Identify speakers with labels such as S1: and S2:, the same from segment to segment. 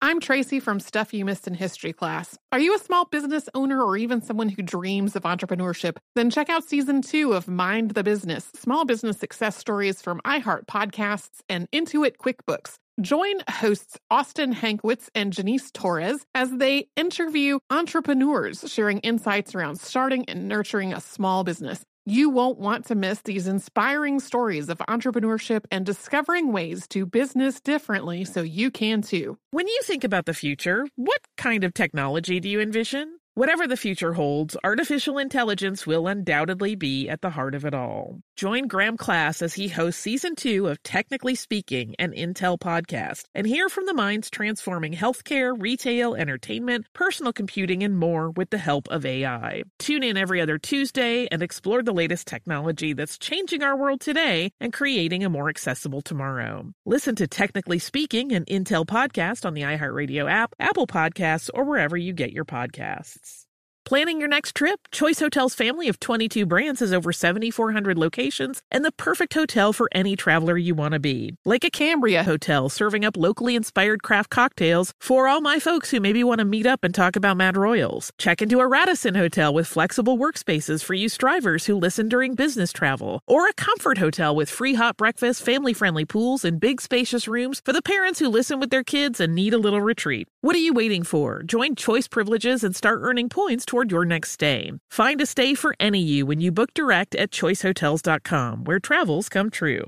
S1: I'm Tracy from Stuff You Missed in History class. Are you a small business owner or even someone who dreams of entrepreneurship? Then check out Season 2 of Mind the Business, small business success stories from iHeart Podcasts and Intuit QuickBooks. Join hosts Austin Hankwitz and Janice Torres as they interview entrepreneurs sharing insights around starting and nurturing a small business. You won't want to miss these inspiring stories of entrepreneurship and discovering ways to business differently so you can too.
S2: When you think about the future, what kind of technology do you envision? Whatever the future holds, artificial intelligence will undoubtedly be at the heart of it all. Join Graham Class as he hosts Season 2 of Technically Speaking, an Intel podcast, and hear from the minds transforming healthcare, retail, entertainment, personal computing, and more with the help of AI. Tune in every other Tuesday and explore the latest technology that's changing our world today and creating a more accessible tomorrow. Listen to Technically Speaking, an Intel podcast on the iHeartRadio app, Apple Podcasts, or wherever you get your podcasts. Planning your next trip? Choice Hotels' family of 22 brands has over 7,400 locations and the perfect hotel for any traveler you want to be. Like a Cambria Hotel, serving up locally inspired craft cocktails for all my folks who maybe want to meet up and talk about Mad Royals. Check into a Radisson Hotel with flexible workspaces for you strivers who listen during business travel. Or a Comfort Hotel with free hot breakfast, family-friendly pools, and big spacious rooms for the parents who listen with their kids and need a little retreat. What are you waiting for? Join Choice Privileges and start earning points toward your next stay. Find a stay for any you when you book direct at choicehotels.com, where travels come true.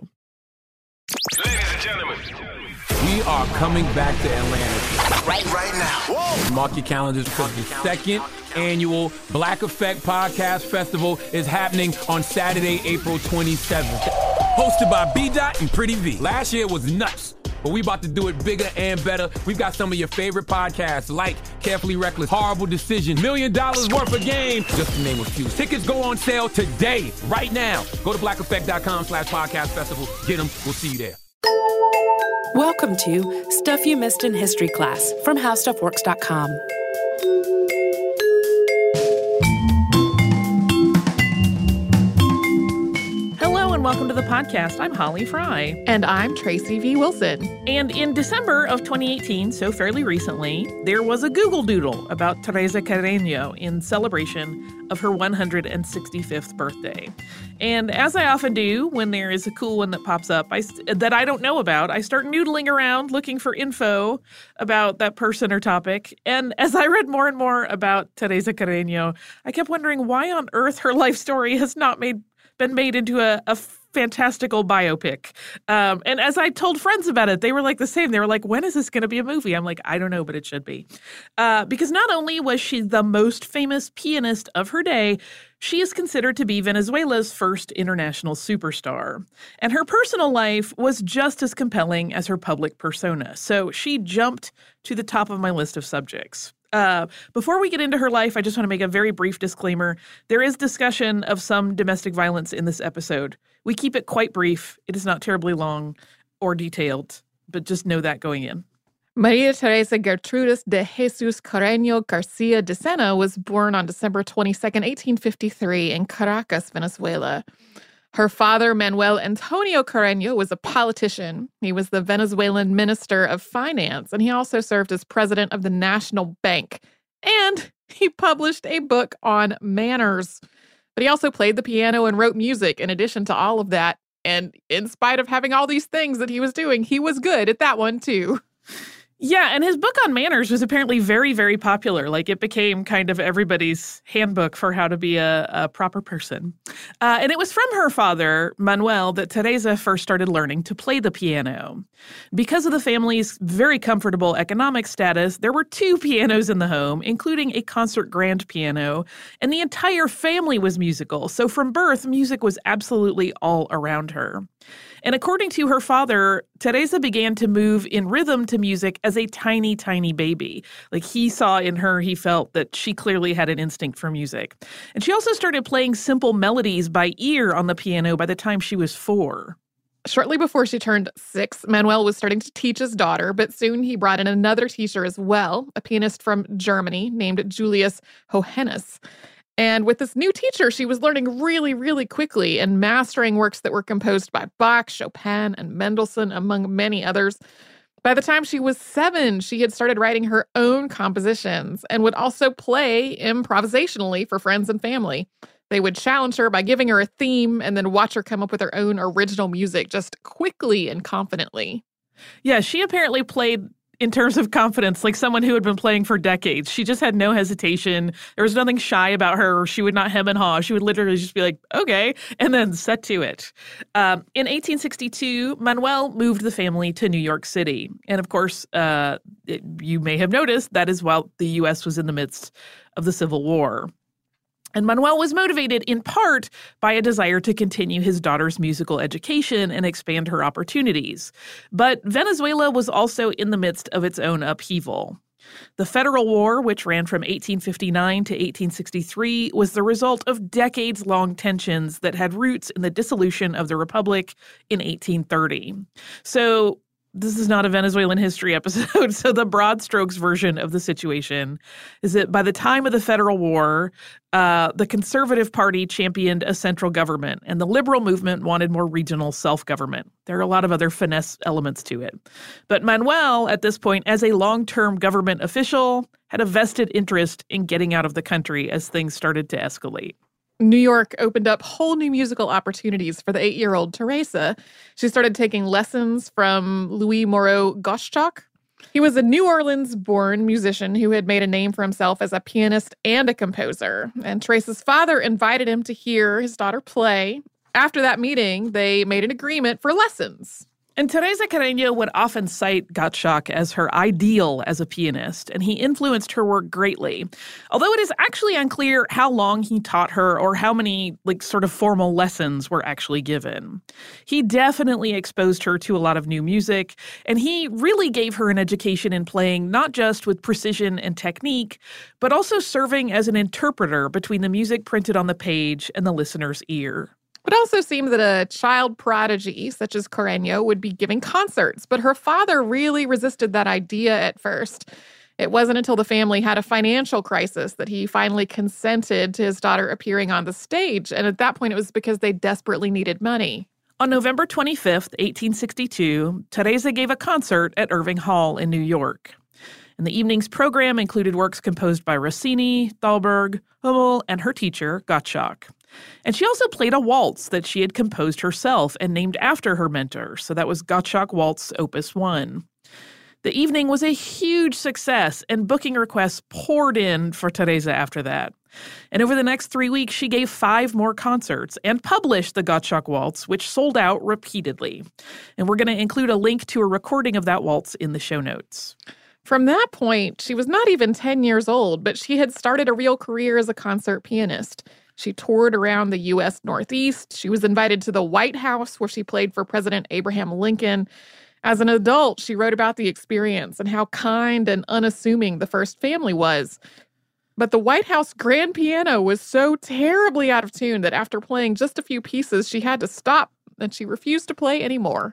S3: Ladies and gentlemen,
S4: we are coming back to Atlanta
S3: right now. Whoa!
S4: Mark your calendars because the second annual Black Effect Podcast Festival is happening on Saturday, April 27th. Hosted by B-Dot and Pretty V. Last year was nuts, but we about to do it bigger and better. We've got some of your favorite podcasts like Carefully Reckless, Horrible Decision, $1 Million Worth of Game, just to name a few. Tickets go on sale today, right now. Go to blackeffect.com/podcast festival. Get them. We'll see you there.
S5: Welcome to Stuff You Missed in History class from HowStuffWorks.com.
S2: Hello and welcome to the podcast. I'm Holly Fry.
S1: And I'm Tracy V. Wilson.
S2: And in December of 2018, so fairly recently, there was a Google Doodle about Teresa Carreño in celebration of her 165th birthday. And as I often do when there is a cool one that pops up that I don't know about, I start noodling around looking for info about that person or topic. And as I read more and more about Teresa Carreño, I kept wondering why on earth her life story has not been made into a fantastical biopic. And as I told friends about it, they were like the same. They were like, when is this going to be a movie? I'm like, I don't know, but it should be. Because not only was she the most famous pianist of her day, she is considered to be Venezuela's first international superstar. And her personal life was just as compelling as her public persona. So she jumped to the top of my list of subjects. Before we get into her life, I just want to make a very brief disclaimer. There is discussion of some domestic violence in this episode. We keep it quite brief. It is not terribly long or detailed, but just know that going in.
S1: Maria Teresa Gertrudis de Jesus Carreño Garcia de Sena was born on December 22nd, 1853 in Caracas, Venezuela. Her father, Manuel Antonio Carreño, was a politician. He was the Venezuelan Minister of Finance, and he also served as president of the National Bank. And he published a book on manners. But he also played the piano and wrote music in addition to all of that. And in spite of having all these things that he was doing, he was good at that one, too.
S2: Yeah, and his book on manners was apparently very, very popular. Like, it became kind of everybody's handbook for how to be a proper person. And it was from her father, Manuel, that Teresa first started learning to play the piano. Because of the family's very comfortable economic status, there were 2 pianos in the home, including a concert grand piano, and the entire family was musical. So from birth, music was absolutely all around her. And according to her father, Teresa began to move in rhythm to music as a tiny, tiny baby. Like, he saw in her, he felt that she clearly had an instinct for music. And she also started playing simple melodies by ear on the piano by the time she was 4.
S1: Shortly before she turned 6, Manuel was starting to teach his daughter, but soon he brought in another teacher as well, a pianist from Germany named Julius Hohenus. And with this new teacher, she was learning really, really quickly and mastering works that were composed by Bach, Chopin, and Mendelssohn, among many others. By the time she was 7, she had started writing her own compositions and would also play improvisationally for friends and family. They would challenge her by giving her a theme and then watch her come up with her own original music just quickly and confidently.
S2: Yeah, she apparently played in terms of confidence like someone who had been playing for decades. She just had no hesitation. There was nothing shy about her. She would not hem and haw. She would literally just be like, okay, and then set to it. In 1862, Manuel moved the family to New York City. And of course, you may have noticed that is while the U.S. was in the midst of the Civil War. And Manuel was motivated in part by a desire to continue his daughter's musical education and expand her opportunities. But Venezuela was also in the midst of its own upheaval. The Federal War, which ran from 1859 to 1863, was the result of decades-long tensions that had roots in the dissolution of the Republic in 1830. So this is not a Venezuelan history episode, so the broad strokes version of the situation is that by the time of the Federal War, the Conservative Party championed a central government, and the liberal movement wanted more regional self-government. There are a lot of other finesse elements to it. But Manuel, at this point, as a long-term government official, had a vested interest in getting out of the country as things started to escalate.
S1: New York opened up whole new musical opportunities for the 8-year-old Teresa. She started taking lessons from Louis Moreau Gottschalk. He was a New Orleans-born musician who had made a name for himself as a pianist and a composer. And Teresa's father invited him to hear his daughter play. After that meeting, they made an agreement for lessons.
S2: And Teresa Carreño would often cite Gottschalk as her ideal as a pianist, and he influenced her work greatly. Although it is actually unclear how long he taught her or how many, sort of formal lessons were actually given. He definitely exposed her to a lot of new music, and he really gave her an education in playing not just with precision and technique, but also serving as an interpreter between the music printed on the page and the listener's ear.
S1: It also seemed that a child prodigy, such as Carreño, would be giving concerts, but her father really resisted that idea at first. It wasn't until the family had a financial crisis that he finally consented to his daughter appearing on the stage, and at that point it was because they desperately needed money.
S2: On November 25th, 1862, Teresa gave a concert at Irving Hall in New York. And the evening's program included works composed by Rossini, Thalberg, Hummel, and her teacher, Gottschalk. And she also played a waltz that she had composed herself and named after her mentor. So that was Gottschalk Waltz Opus 1. The evening was a huge success, and booking requests poured in for Teresa after that. And over the next 3 weeks, she gave 5 more concerts and published the Gottschalk Waltz, which sold out repeatedly. And we're going to include a link to a recording of that waltz in the show notes.
S1: From that point, she was not even 10 years old, but she had started a real career as a concert pianist. She toured around the U.S. Northeast. She was invited to the White House, where she played for President Abraham Lincoln. As an adult, she wrote about the experience and how kind and unassuming the first family was. But the White House grand piano was so terribly out of tune that after playing just a few pieces, she had to stop, and she refused to play anymore.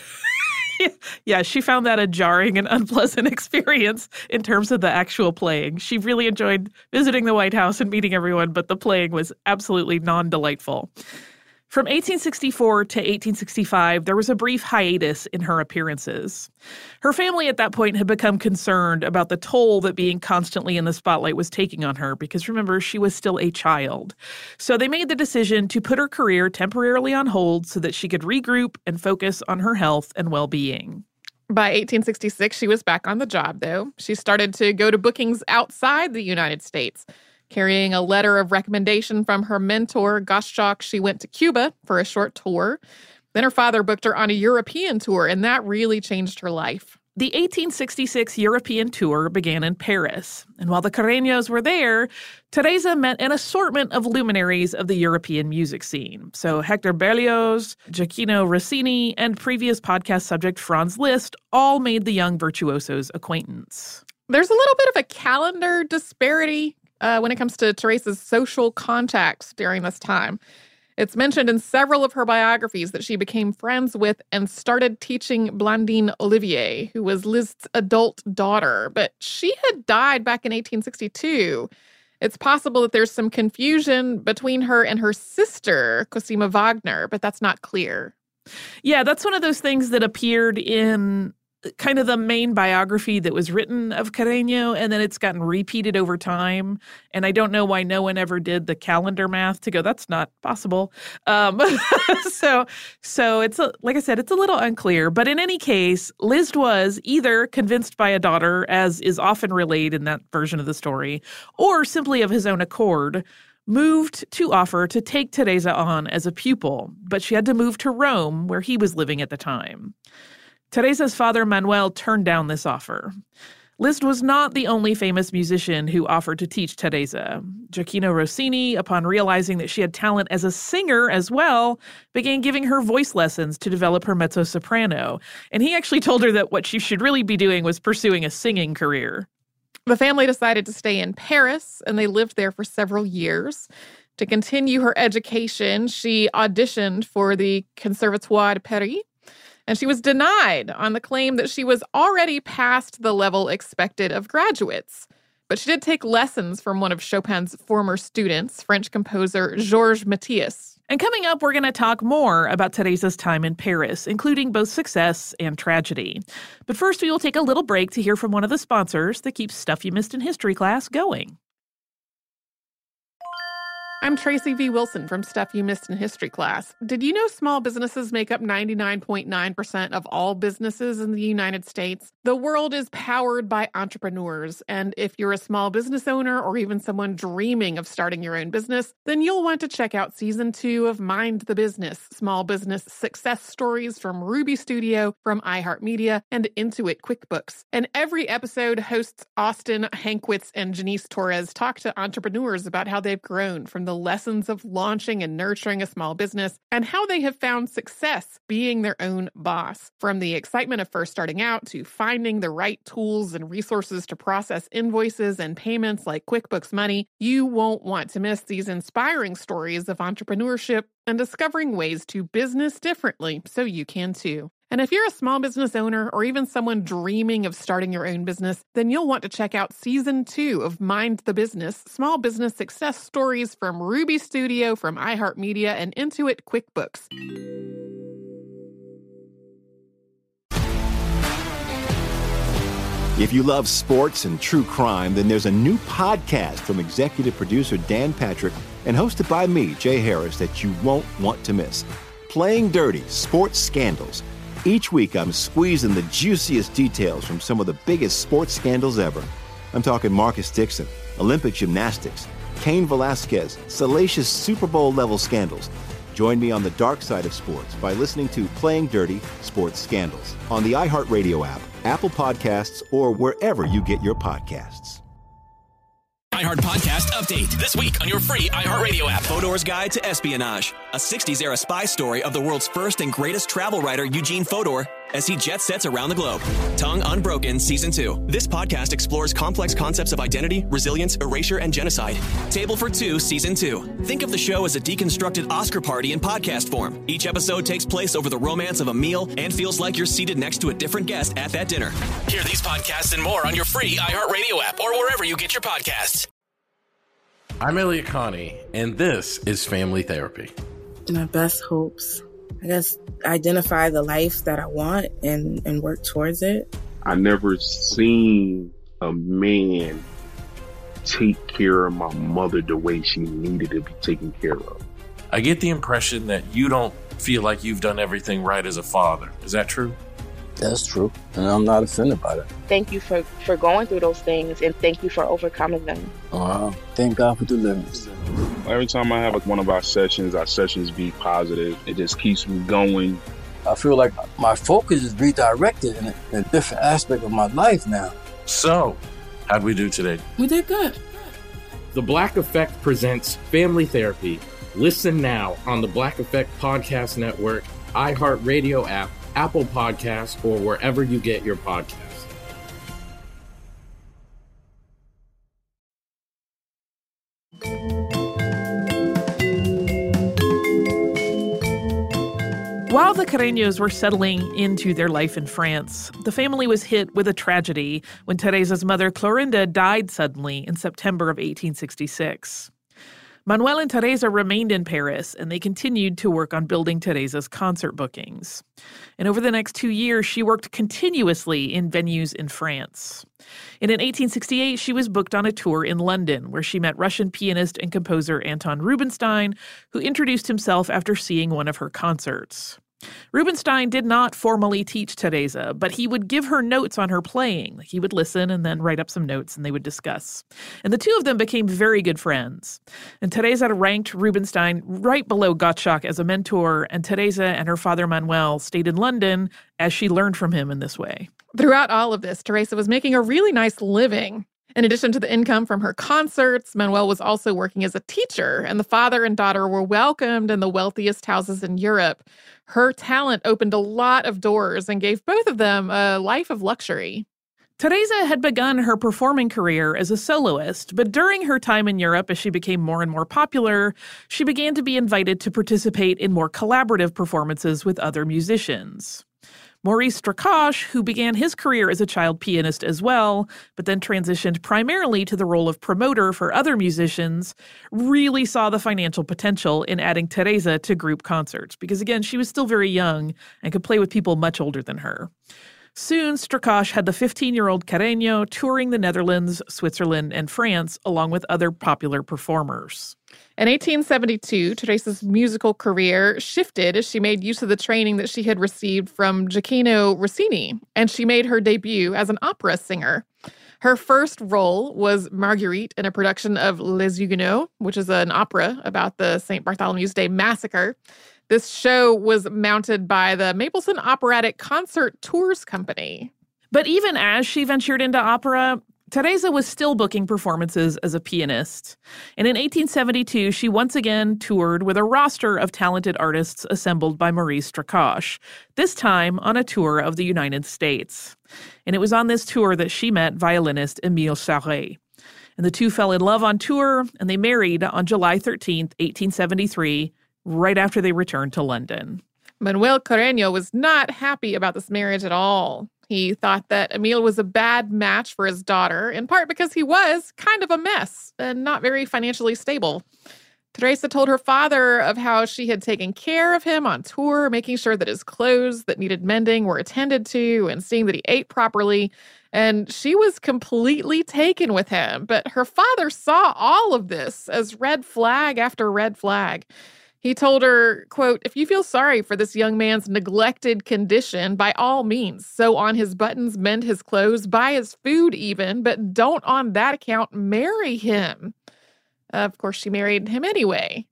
S2: Yeah, she found that a jarring and unpleasant experience in terms of the actual playing. She really enjoyed visiting the White House and meeting everyone, but the playing was absolutely non-delightful. From 1864 to 1865, there was a brief hiatus in her appearances. Her family at that point had become concerned about the toll that being constantly in the spotlight was taking on her, because remember, she was still a child. So they made the decision to put her career temporarily on hold so that she could regroup and focus on her health and well-being.
S1: By 1866, she was back on the job, though. She started to go to bookings outside the United States. Carrying a letter of recommendation from her mentor, Gottschalk, she went to Cuba for a short tour. Then her father booked her on a European tour, and that really changed her life.
S2: The 1866 European tour began in Paris, and while the Carreños were there, Teresa met an assortment of luminaries of the European music scene. So Hector Berlioz, Gioacchino Rossini, and previous podcast subject Franz Liszt all made the young virtuoso's acquaintance.
S1: There's a little bit of a calendar disparity when it comes to Teresa's social contacts during this time. It's mentioned in several of her biographies that she became friends with and started teaching Blandine Olivier, who was Liszt's adult daughter, but she had died back in 1862. It's possible that there's some confusion between her and her sister, Cosima Wagner, but that's not clear.
S2: Yeah, that's one of those things that appeared in kind of the main biography that was written of Carreño, and then it's gotten repeated over time. And I don't know why no one ever did the calendar math to go, that's not possible. So it's, like I said, it's a little unclear. But in any case, Liszt was either convinced by a daughter, as is often relayed in that version of the story, or simply of his own accord, moved to offer to take Teresa on as a pupil. But she had to move to Rome, where he was living at the time. Teresa's father, Manuel, turned down this offer. Liszt was not the only famous musician who offered to teach Teresa. Gioachino Rossini, upon realizing that she had talent as a singer as well, began giving her voice lessons to develop her mezzo-soprano. And he actually told her that what she should really be doing was pursuing a singing career.
S1: The family decided to stay in Paris, and they lived there for several years. To continue her education, she auditioned for the Conservatoire de Paris, and she was denied on the claim that she was already past the level expected of graduates. But she did take lessons from one of Chopin's former students, French composer Georges Mathias.
S2: And coming up, we're going to talk more about Teresa's time in Paris, including both success and tragedy. But first, we will take a little break to hear from one of the sponsors that keeps Stuff You Missed in History Class going.
S1: I'm Tracy V. Wilson from Stuff You Missed in History Class. Did you know small businesses make up 99.9% of all businesses in the United States? The world is powered by entrepreneurs, and if you're a small business owner or even someone dreaming of starting your own business, then you'll want to check out Season 2 of Mind the Business, Small Business Success Stories from Ruby Studio, from iHeartMedia, and Intuit QuickBooks. And every episode, hosts Austin Hankwitz and Janice Torres talk to entrepreneurs about how they've grown from the lessons of launching and nurturing a small business and how they have found success being their own boss. From the excitement of first starting out to finding the right tools and resources to process invoices and payments like QuickBooks Money, you won't want to miss these inspiring stories of entrepreneurship and discovering ways to business differently so you can too. And if you're a small business owner or even someone dreaming of starting your own business, then you'll want to check out Season 2 of Mind the Business, Small Business Success Stories from Ruby Studio, from iHeartMedia, and Intuit QuickBooks.
S6: If you love sports and true crime, then there's a new podcast from executive producer Dan Patrick and hosted by me, Jay Harris, that you won't want to miss. Playing Dirty: Sports Scandals. Each week, I'm squeezing the juiciest details from some of the biggest sports scandals ever. I'm talking Marcus Dixon, Olympic gymnastics, Cain Velasquez, salacious Super Bowl-level scandals. Join me on the dark side of sports by listening to Playing Dirty: Sports Scandals on the iHeartRadio app, Apple Podcasts, or wherever you get your podcasts.
S7: iHeart Podcast Update. This week on your free iHeartRadio app. Fodor's Guide to Espionage. A 60s-era spy story of the world's first and greatest travel writer, Eugene Fodor, as he jet sets around the globe. Tongue Unbroken Season 2. This podcast explores complex concepts of identity, resilience, erasure, and genocide. Table for Two Season 2. Think of the show as a deconstructed Oscar party in podcast form. Each episode takes place over the romance of a meal and feels like you're seated next to a different guest at that dinner. Hear these podcasts and more on your free iHeartRadio app or wherever you get your podcasts.
S8: I'm Elliot Connie, and this is Family Therapy.
S9: My best hopes, I guess, identify the life that I want and work towards it.
S10: I never seen a man take care of my mother the way she needed to be taken care of.
S8: I get the impression that you don't feel like you've done everything right as a father. Is that true?
S11: That's true, and I'm not offended by that.
S12: Thank you for going through those things, and thank you for overcoming them.
S11: Wow. Thank God for deliverance.
S10: Every time I have one of our sessions be positive. It just keeps me going.
S11: I feel like my focus is redirected in a different aspect of my life now.
S8: So, how'd we do today?
S9: We did good.
S13: The Black Effect presents Family Therapy. Listen now on the Black Effect Podcast Network, iHeartRadio app, Apple Podcasts, or wherever you get your podcasts.
S2: While the Carreños were settling into their life in France, the family was hit with a tragedy when Teresa's mother, Clorinda, died suddenly in September of 1866. Manuel and Teresa remained in Paris, and they continued to work on building Teresa's concert bookings. And over the next 2 years, she worked continuously in venues in France. And in 1868, she was booked on a tour in London, where she met Russian pianist and composer Anton Rubinstein, who introduced himself after seeing one of her concerts. Rubinstein did not formally teach Teresa, but he would give her notes on her playing. He would listen and then write up some notes, and they would discuss. And the two of them became very good friends. And Teresa ranked Rubinstein right below Gottschalk as a mentor, and Teresa and her father Manuel stayed in London as she learned from him in this way.
S1: Throughout all of this, Teresa was making a really nice living. In addition to the income from her concerts, Manuel was also working as a teacher, and the father and daughter were welcomed in the wealthiest houses in Europe. Her talent opened a lot of doors and gave both of them a life of luxury.
S2: Teresa had begun her performing career as a soloist, but during her time in Europe, as she became more and more popular, she began to be invited to participate in more collaborative performances with other musicians. Maurice Strakosch, who began his career as a child pianist as well, but then transitioned primarily to the role of promoter for other musicians, really saw the financial potential in adding Teresa to group concerts, because again, she was still very young and could play with people much older than her. Soon, Strakosch had the 15-year-old Carreño touring the Netherlands, Switzerland, and France, along with other popular performers.
S1: In 1872, Teresa's musical career shifted as she made use of the training that she had received from Gioacchino Rossini, and she made her debut as an opera singer. Her first role was Marguerite in a production of Les Huguenots, which is an opera about the St. Bartholomew's Day massacre. This show was mounted by the Mapleson Operatic Concert Tours Company.
S2: But even as she ventured into opera, Teresa was still booking performances as a pianist. And in 1872, she once again toured with a roster of talented artists assembled by Maurice Strakosch, this time on a tour of the United States. And it was on this tour that she met violinist Émile Charret. And the two fell in love on tour, and they married on July 13th, 1873, right after they returned to London.
S1: Manuel Carreño was not happy about this marriage at all. He thought that Émile was a bad match for his daughter, in part because he was kind of a mess and not very financially stable. Teresa told her father of how she had taken care of him on tour, making sure that his clothes that needed mending were attended to and seeing that he ate properly. And she was completely taken with him. But her father saw all of this as red flag after red flag. He told her, quote, "If you feel sorry for this young man's neglected condition, by all means, sew on his buttons, mend his clothes, buy his food even, but don't on that account marry him." Of course, she married him anyway.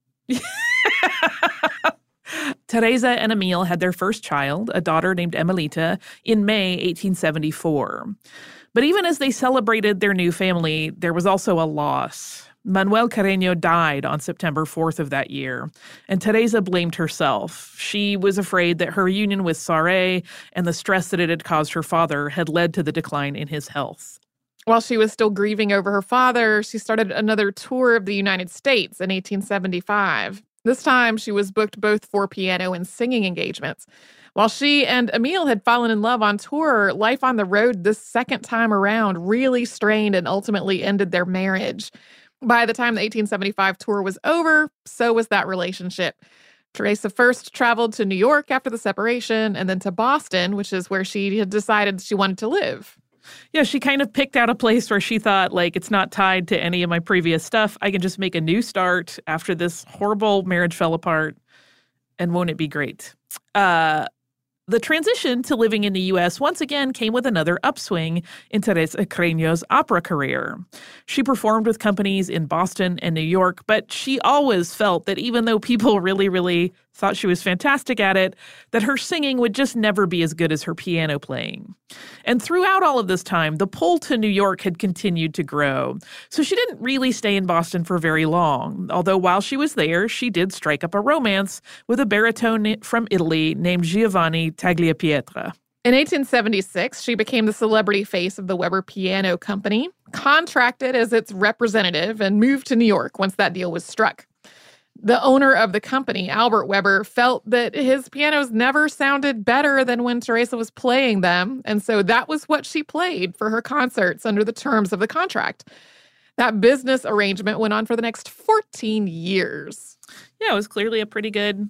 S2: Teresa and Émile had their first child, a daughter named Emilita, in May 1874. But even as they celebrated their new family, there was also a loss. Manuel Carreño died on September 4th of that year, and Teresa blamed herself. She was afraid that her union with Charret and the stress that it had caused her father had led to the decline in his health.
S1: While she was still grieving over her father, she started another tour of the United States in 1875. This time, she was booked both for piano and singing engagements. While she and Émile had fallen in love on tour, life on the road this second time around really strained and ultimately ended their marriage. By the time the 1875 tour was over, so was that relationship. Teresa first traveled to New York after the separation, and then to Boston, which is where she had decided she wanted to live.
S2: Yeah, she kind of picked out a place where she thought, like, it's not tied to any of my previous stuff. I can just make a new start after this horrible marriage fell apart, and won't it be great? The transition to living in the U.S. once again came with another upswing in Teresa Carreño's opera career. She performed with companies in Boston and New York, but she always felt that even though people really thought she was fantastic at it, that her singing would just never be as good as her piano playing. And throughout all of this time, the pull to New York had continued to grow. So she didn't really stay in Boston for very long, although while she was there, she did strike up a romance with a baritone from Italy named Giovanni Tagliapietra.
S1: In 1876, she became the celebrity face of the Weber Piano Company, contracted as its representative, and moved to New York once that deal was struck. The owner of the company, Albert Weber, felt that his pianos never sounded better than when Teresa was playing them, and so that was what she played for her concerts under the terms of the contract. That business arrangement went on for the next 14 years.
S2: Yeah, it was clearly a pretty good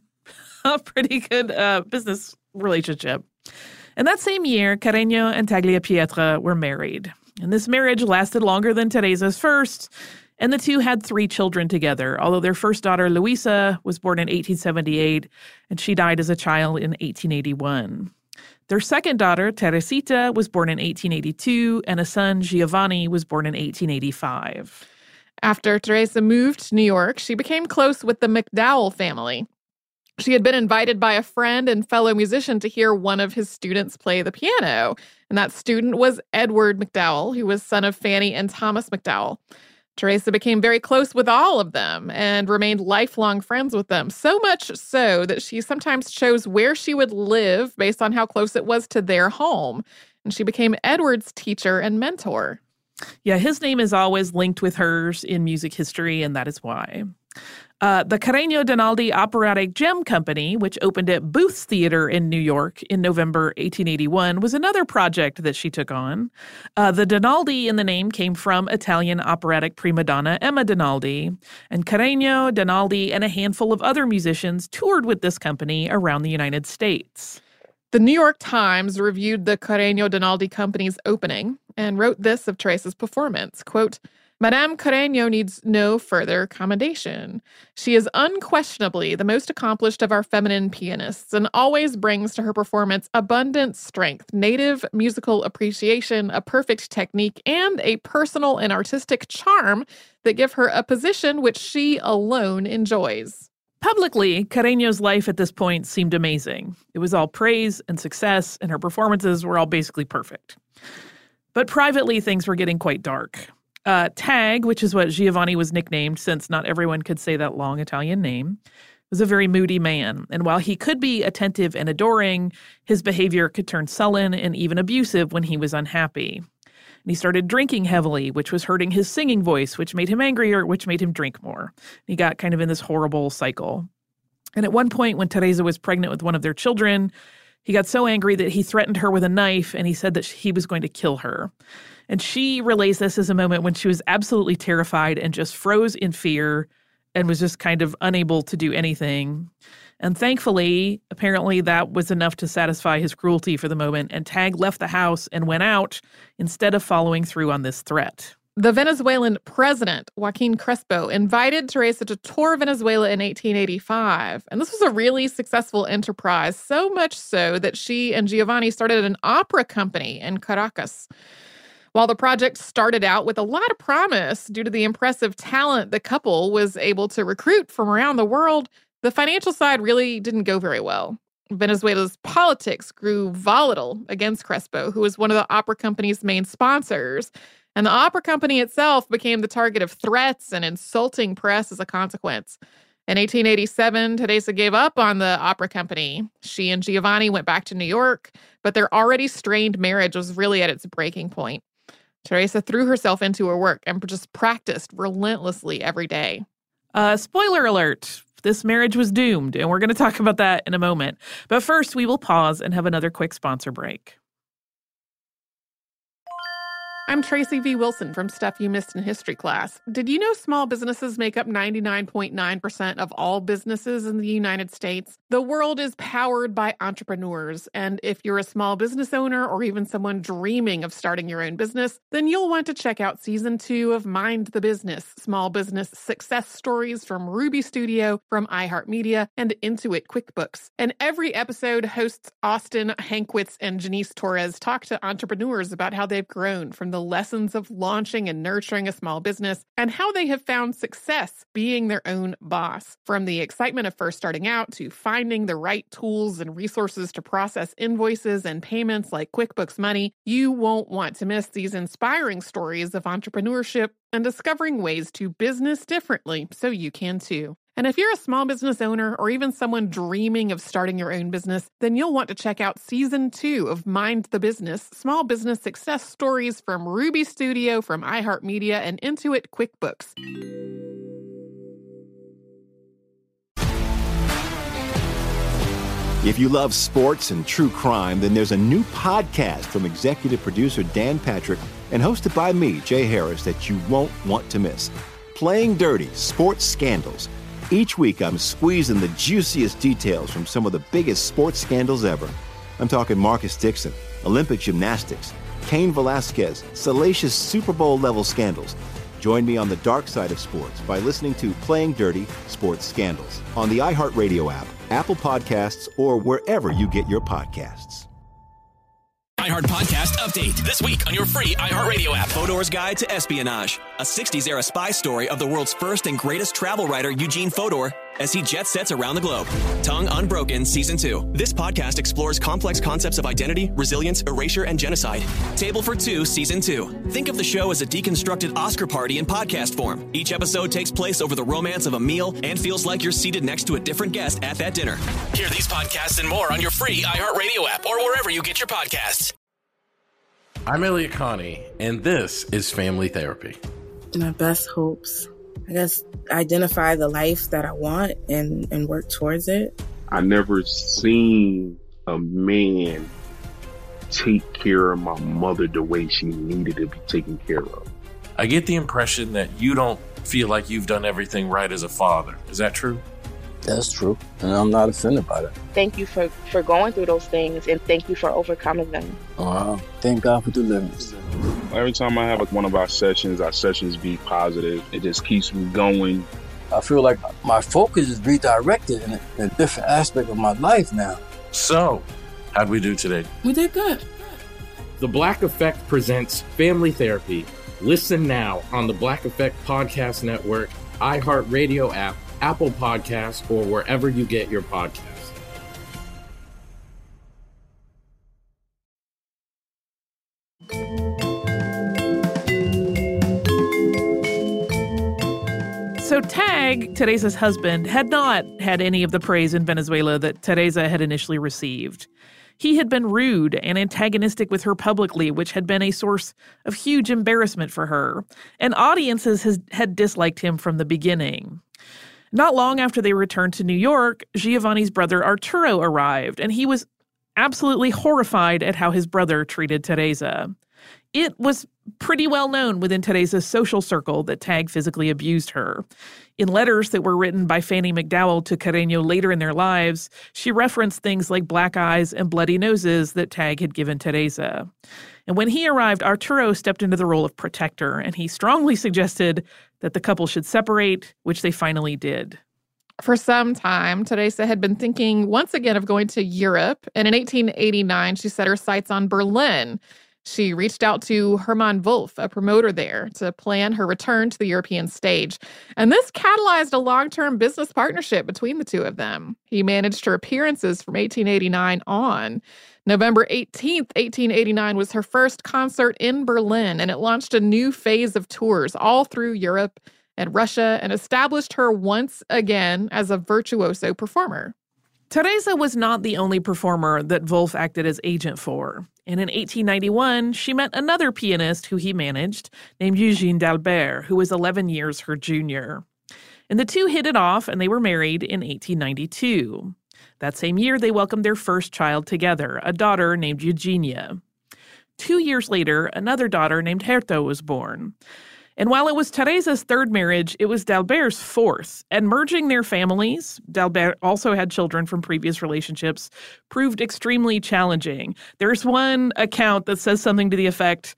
S2: business relationship. And that same year, Carreño and Tagliapietra were married. And this marriage lasted longer than Teresa's first, and the two had 3 children together, although their first daughter, Luisa, was born in 1878, and she died as a child in 1881. Their second daughter, Teresita, was born in 1882, and a son, Giovanni, was born in 1885.
S1: After Teresa moved to New York, she became close with the McDowell family. She had been invited by a friend and fellow musician to hear one of his students play the piano, and that student was Edward McDowell, who was son of Fanny and Thomas McDowell. Teresa became very close with all of them and remained lifelong friends with them, so much so that she sometimes chose where she would live based on how close it was to their home, and she became Edward's teacher and mentor.
S2: Yeah, his name is always linked with hers in music history, and that is why. The Carreño Donaldi Operatic Gem Company, which opened at Booth's Theater in New York in November 1881, was another project that she took on. The Donaldi in the name came from Italian operatic prima donna Emma Donaldi, and Carreño, Donaldi, and a handful of other musicians toured with this company around the United States.
S1: The New York Times reviewed the Carreño Donaldi Company's opening and wrote this of Teresa's performance, quote, Madame Carreño needs no further commendation. She is unquestionably the most accomplished of our feminine pianists and always brings to her performance abundant strength, native musical appreciation, a perfect technique, and a personal and artistic charm that give her a position which she alone enjoys.
S2: Publicly, Carreño's life at this point seemed amazing. It was all praise and success, and her performances were all basically perfect. But privately, things were getting quite dark. Tag, which is what Giovanni was nicknamed since not everyone could say that long Italian name, was a very moody man. And while he could be attentive and adoring, his behavior could turn sullen and even abusive when he was unhappy. And he started drinking heavily, which was hurting his singing voice, which made him angrier, which made him drink more. He got kind of in this horrible cycle. And at one point, when Teresa was pregnant with one of their children, he got so angry that he threatened her with a knife, and he said that he was going to kill her. And she relays this as a moment when she was absolutely terrified and just froze in fear and was just kind of unable to do anything. And thankfully, apparently that was enough to satisfy his cruelty for the moment, and Tag left the house and went out instead of following through on this threat.
S1: The Venezuelan president, Joaquin Crespo, invited Teresa to tour Venezuela in 1885. And this was a really successful enterprise, so much so that she and Giovanni started an opera company in Caracas. While the project started out with a lot of promise due to the impressive talent the couple was able to recruit from around the world, the financial side really didn't go very well. Venezuela's politics grew volatile against Crespo, who was one of the opera company's main sponsors. And the opera company itself became the target of threats and insulting press as a consequence. In 1887, Teresa gave up on the opera company. She and Giovanni went back to New York, but their already strained marriage was really at its breaking point. Teresa threw herself into her work and just practiced relentlessly every day.
S2: Spoiler alert, this marriage was doomed, and we're going to talk about that in a moment. But first, we will pause and have another quick sponsor break.
S1: I'm Tracy V. Wilson from Stuff You Missed in History Class. Did you know small businesses make up 99.9% of all businesses in the United States? The world is powered by entrepreneurs, and if you're a small business owner or even someone dreaming of starting your own business, then you'll want to check out Season 2 of Mind the Business, Small Business Success Stories from Ruby Studio, from iHeartMedia, and Intuit QuickBooks. And every episode, hosts Austin Hankwitz and Janice Torres talk to entrepreneurs about how they've grown from the lessons of launching and nurturing a small business and how they have found success being their own boss. From the excitement of first starting out to finding the right tools and resources to process invoices and payments like QuickBooks Money, you won't want to miss these inspiring stories of entrepreneurship and discovering ways to business differently so you can too. And if you're a small business owner or even someone dreaming of starting your own business, then you'll want to check out Season 2 of Mind the Business, Small Business Success Stories from Ruby Studio, from iHeartMedia, and Intuit QuickBooks.
S6: If you love sports and true crime, then there's a new podcast from executive producer Dan Patrick and hosted by me, Jay Harris, that you won't want to miss. Playing Dirty: Sports Scandals. Each week, I'm squeezing the juiciest details from some of the biggest sports scandals ever. I'm talking Marcus Dixon, Olympic gymnastics, Cain Velasquez, salacious Super Bowl-level scandals. Join me on the dark side of sports by listening to Playing Dirty: Sports Scandals on the iHeartRadio app, Apple Podcasts, or wherever you get your podcasts.
S7: iHeart Podcast Update. This week on your free iHeartRadio app. Fodor's Guide to Espionage. A 60s-era spy story of the world's first and greatest travel writer, Eugene Fodor, as he jet sets around the globe. Tongue Unbroken Season 2. This podcast explores complex concepts of identity, resilience, erasure, and genocide. Table for Two Season 2. Think of the show as a deconstructed Oscar party in podcast form. Each episode takes place over the romance of a meal and feels like you're seated next to a different guest at that dinner. Hear these podcasts and more on your free iHeartRadio app or wherever you get your podcasts.
S13: I'm Elliot Connie, and this is Family Therapy.
S9: My best hopes, I guess, identify the life that I want and work towards it.
S10: I never seen a man take care of my mother the way she needed to be taken care of.
S8: I get the impression that you don't feel like you've done everything right as a father. Is that true?
S11: That's true, and I'm not offended by that.
S12: Thank you for going through those things, and thank you for overcoming them.
S11: Wow. Thank God for deliverance.
S10: Every time I have one of our sessions be positive. It just keeps me going.
S11: I feel like my focus is redirected in a different aspect of my life now.
S8: So, how'd we do today?
S9: We did good.
S13: The Black Effect presents Family Therapy. Listen now on the Black Effect Podcast Network, iHeartRadio app, Apple Podcasts, or wherever you get your podcasts.
S2: So Tag, Teresa's husband, had not had any of the praise in Venezuela that Teresa had initially received. He had been rude and antagonistic with her publicly, which had been a source of huge embarrassment for her, and audiences had disliked him from the beginning. Not long after they returned to New York, Giovanni's brother Arturo arrived, and he was absolutely horrified at how his brother treated Teresa. It was pretty well known within Teresa's social circle that Tag physically abused her. In letters that were written by Fanny McDowell to Carreño later in their lives, she referenced things like black eyes and bloody noses that Tag had given Teresa. And when he arrived, Arturo stepped into the role of protector, and he strongly suggested that the couple should separate, which they finally did.
S1: For some time, Teresa had been thinking once again of going to Europe, and in 1889, she set her sights on Berlin. She reached out to Hermann Wolf, a promoter there, to plan her return to the European stage. And this catalyzed a long-term business partnership between the two of them. He managed her appearances from 1889 on. November 18th, 1889 was her first concert in Berlin, and it launched a new phase of tours all through Europe and Russia and established her once again as a virtuoso performer.
S2: Teresa was not the only performer that Wolf acted as agent for. And in 1891, she met another pianist who he managed, named Eugene d'Albert, who was 11 years her junior. And the two hit it off, and they were married in 1892. That same year, they welcomed their first child together, a daughter named Eugenia. 2 years later, another daughter named Herta was born. And while it was Teresa's third marriage, it was d'Albert's fourth. And merging their families, d'Albert also had children from previous relationships, proved extremely challenging. There's one account that says something to the effect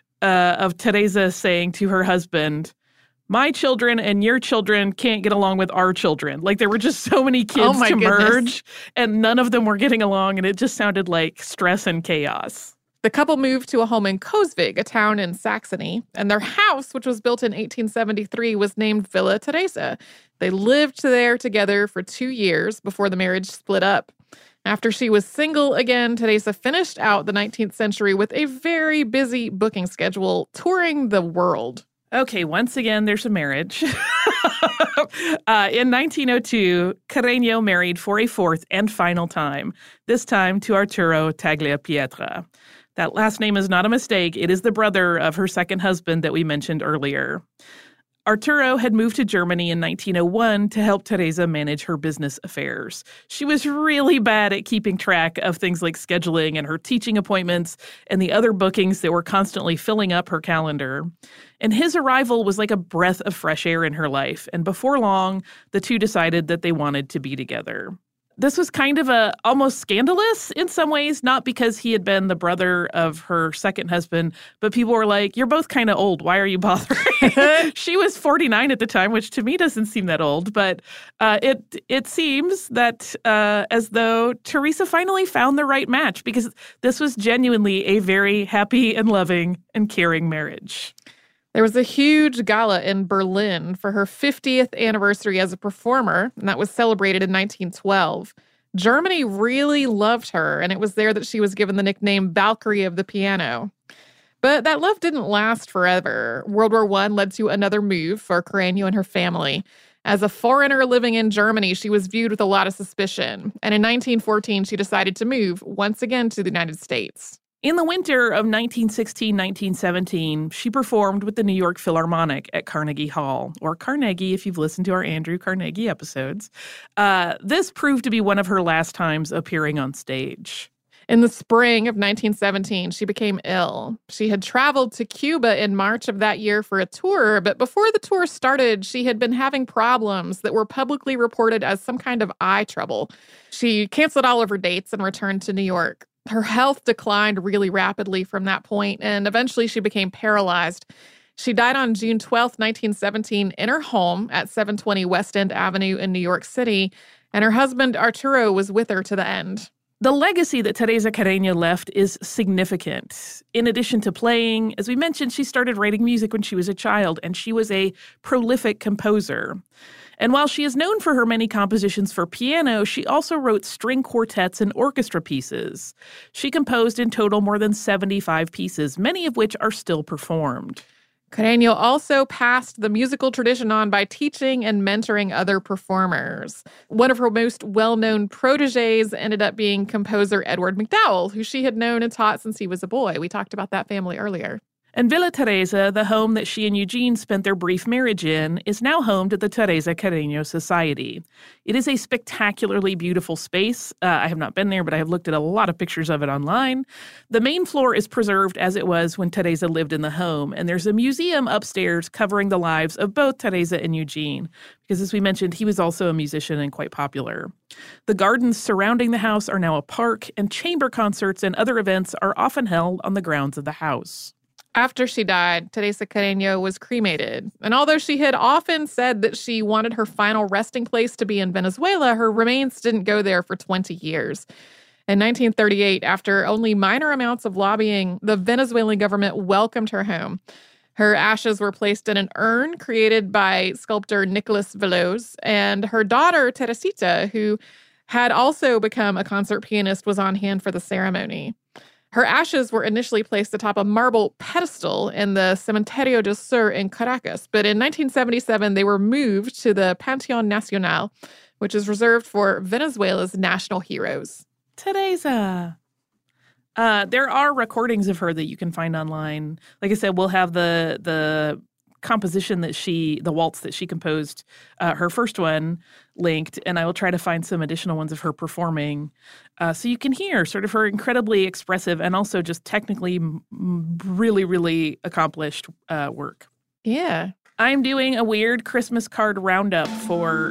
S2: of Teresa saying to her husband, "My children and your children can't get along with our children." Like there were just so many kids to merge, and none of them were getting along, and it just sounded like stress and chaos.
S1: The couple moved to a home in Coswig, a town in Saxony, and their house, which was built in 1873, was named Villa Teresa. They lived there together for 2 years before the marriage split up. After she was single again, Teresa finished out the 19th century with a very busy booking schedule, touring the world.
S2: Okay, once again, there's a marriage. In 1902, Carreño married for a fourth and final time, this time to Arturo Tagliapietra. That last name is not a mistake. It is the brother of her second husband that we mentioned earlier. Arturo had moved to Germany in 1901 to help Teresa manage her business affairs. She was really bad at keeping track of things like scheduling and her teaching appointments and the other bookings that were constantly filling up her calendar. And his arrival was like a breath of fresh air in her life. And before long, the two decided that they wanted to be together. This was kind of almost scandalous in some ways, not because he had been the brother of her second husband, but people were like, you're both kind of old. Why are you bothering? She was 49 at the time, which to me doesn't seem that old. But it seems that as though Teresa finally found the right match, because this was genuinely a very happy and loving and caring marriage.
S1: There was a huge gala in Berlin for her 50th anniversary as a performer, and that was celebrated in 1912. Germany really loved her, and it was there that she was given the nickname Valkyrie of the piano. But that love didn't last forever. World War I led to another move for Carreño and her family. As a foreigner living in Germany, she was viewed with a lot of suspicion. And in 1914, she decided to move once again to the United States.
S2: In the winter of 1916-1917, she performed with the New York Philharmonic at Carnegie Hall, or Carnegie if you've listened to our Andrew Carnegie episodes. This proved to be one of her last times appearing on stage.
S1: In the spring of 1917, she became ill. She had traveled to Cuba in March of that year for a tour, but before the tour started, she had been having problems that were publicly reported as some kind of eye trouble. She canceled all of her dates and returned to New York. Her health declined really rapidly from that point, and eventually she became paralyzed. She died on June 12, 1917, in her home at 720 West End Avenue in New York City, and her husband, Arturo, was with her to the end.
S2: The legacy that Teresa Carreño left is significant. In addition to playing, as we mentioned, she started writing music when she was a child, and she was a prolific composer. And while she is known for her many compositions for piano, she also wrote string quartets and orchestra pieces. She composed in total more than 75 pieces, many of which are still performed.
S1: Carreño also passed the musical tradition on by teaching and mentoring other performers. One of her most well-known protégés ended up being composer Edward McDowell, who she had known and taught since he was a boy. We talked about that family earlier.
S2: And Villa Teresa, the home that she and Eugene spent their brief marriage in, is now home to the Teresa Carreño Society. It is a spectacularly beautiful space. I have not been there, but I have looked at a lot of pictures of it online. The main floor is preserved as it was when Teresa lived in the home, and there's a museum upstairs covering the lives of both Teresa and Eugene, because as we mentioned, he was also a musician and quite popular. The gardens surrounding the house are now a park, and chamber concerts and other events are often held on the grounds of the house.
S1: After she died, Teresa Carreño was cremated. And although she had often said that she wanted her final resting place to be in Venezuela, her remains didn't go there for 20 years. In 1938, after only minor amounts of lobbying, the Venezuelan government welcomed her home. Her ashes were placed in an urn created by sculptor Nicolas Veloz, and her daughter, Teresita, who had also become a concert pianist, was on hand for the ceremony. Her ashes were initially placed atop a marble pedestal in the Cementerio del Sur in Caracas, but in 1977, they were moved to the Panteón Nacional, which is reserved for Venezuela's national heroes.
S2: Teresa. There are recordings of her that you can find online. Like I said, we'll have the composition that the waltz that she composed, her first one, linked, and I will try to find some additional ones of her performing, so you can hear sort of her incredibly expressive and also just technically really, really accomplished work.
S1: Yeah.
S2: I'm doing a weird Christmas card roundup for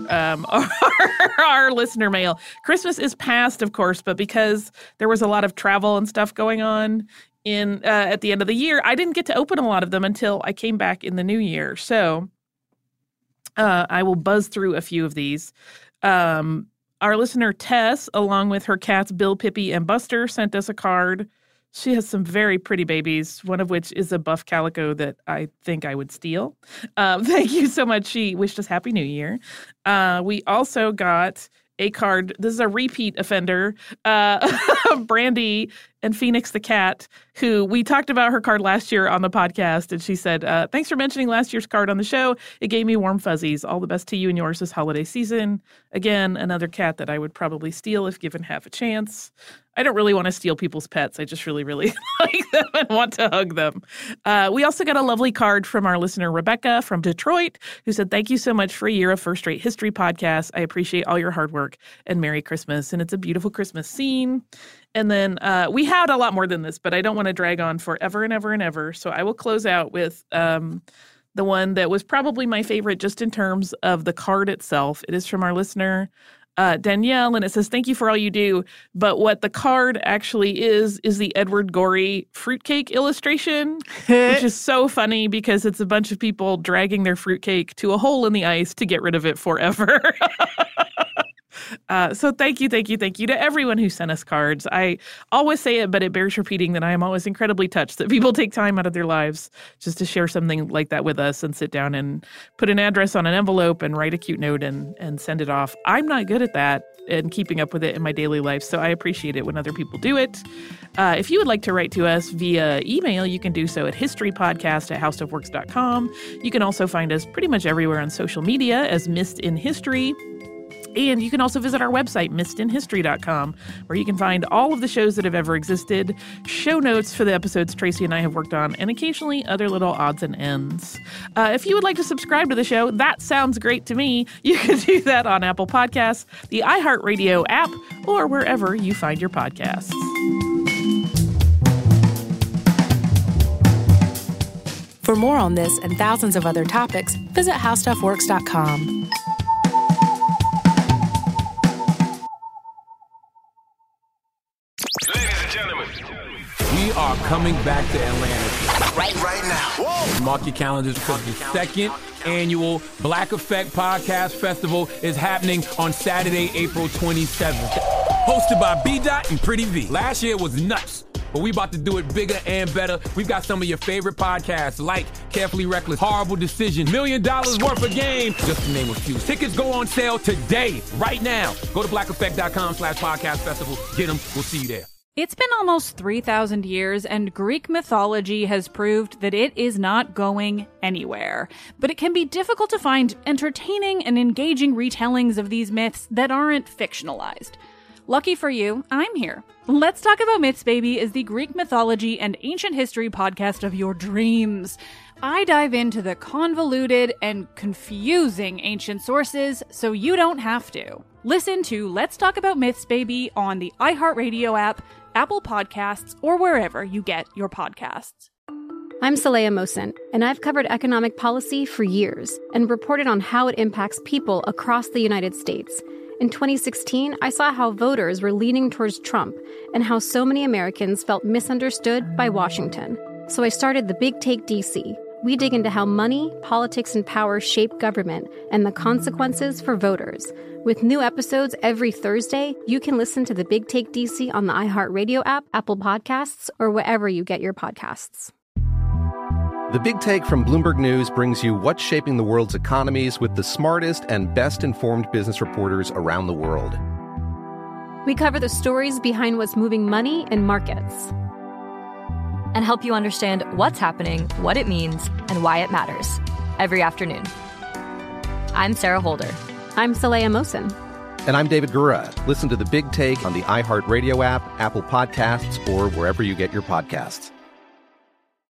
S2: our listener mail. Christmas is past, of course, but because there was a lot of travel and stuff going on at the end of the year, I didn't get to open a lot of them until I came back in the new year. So I will buzz through a few of these. Our listener Tess, along with her cats Bill, Pippi, and Buster, sent us a card. She has some very pretty babies, one of which is a buff calico that I think I would steal. Thank you so much. She wished us Happy New Year. We also got a card. This is a repeat offender, Brandy and Phoenix the cat, who we talked about her card last year on the podcast. And she said, thanks for mentioning last year's card on the show. It gave me warm fuzzies. All the best to you and yours this holiday season. Again, another cat that I would probably steal if given half a chance. I don't really want to steal people's pets. I just really, really like them and want to hug them. We also got a lovely card from our listener, Rebecca from Detroit, who said, thank you so much for a year of first-rate history podcasts. I appreciate all your hard work and Merry Christmas. And it's a beautiful Christmas scene. And then we had a lot more than this, but I don't want to drag on forever and ever and ever. So I will close out with the one that was probably my favorite just in terms of the card itself. It is from our listener, Danielle, and it says, thank you for all you do. But what the card actually is the Edward Gorey fruitcake illustration, which is so funny because it's a bunch of people dragging their fruitcake to a hole in the ice to get rid of it forever. So thank you to everyone who sent us cards. I always say it, but it bears repeating that I am always incredibly touched that people take time out of their lives just to share something like that with us and sit down and put an address on an envelope and write a cute note and send it off. I'm not good at that and keeping up with it in my daily life, so I appreciate it when other people do it. If you would like to write to us via email, you can do so at historypodcast@howstuffworks.com. You can also find us pretty much everywhere on social media as Missed in History. And you can also visit our website, missedinhistory.com, where you can find all of the shows that have ever existed, show notes for the episodes Tracy and I have worked on, and occasionally other little odds and ends. If you would like to subscribe to the show, that sounds great to me. You can do that on Apple Podcasts, the iHeartRadio app, or wherever you find your podcasts.
S5: For more on this and thousands of other topics, visit howstuffworks.com.
S4: We are coming back to Atlanta.
S3: Right now. Whoa.
S4: Mark your calendars because the second annual Black Effect Podcast Festival is happening on Saturday, April 27th. Hosted by B-Dot and Pretty V. Last year was nuts, but we about to do it bigger and better. We've got some of your favorite podcasts like Carefully Reckless, Horrible Decision, $1 Million Worth of Game, just to name a few. Tickets go on sale today, right now. Go to blackeffect.com/podcast festival. Get them. We'll see you there.
S14: It's been almost 3,000 years, and Greek mythology has proved that it is not going anywhere. But it can be difficult to find entertaining and engaging retellings of these myths that aren't fictionalized. Lucky for you, I'm here. Let's Talk About Myths, Baby is the Greek mythology and ancient history podcast of your dreams. I dive into the convoluted and confusing ancient sources so you don't have to. Listen to Let's Talk About Myths, Baby on the iHeartRadio app, Apple Podcasts, or wherever you get your podcasts.
S15: I'm Saleha Mohsen, and I've covered economic policy for years and reported on how it impacts people across the United States. In 2016, I saw how voters were leaning towards Trump and how so many Americans felt misunderstood by Washington. So I started The Big Take DC. We dig into how money, politics, and power shape government and the consequences for voters. With new episodes every Thursday, you can listen to The Big Take DC on the iHeartRadio app, Apple Podcasts, or wherever you get your podcasts.
S16: The Big Take from Bloomberg News brings you what's shaping the world's economies with the smartest and best-informed business reporters around the world.
S15: We cover the stories behind what's moving money and markets.
S17: And help you understand what's happening, what it means, and why it matters. Every afternoon. I'm Sarah Holder.
S15: I'm Saleha Mohsen.
S16: And I'm David Gura. Listen to The Big Take on the iHeartRadio app, Apple Podcasts, or wherever you get your podcasts.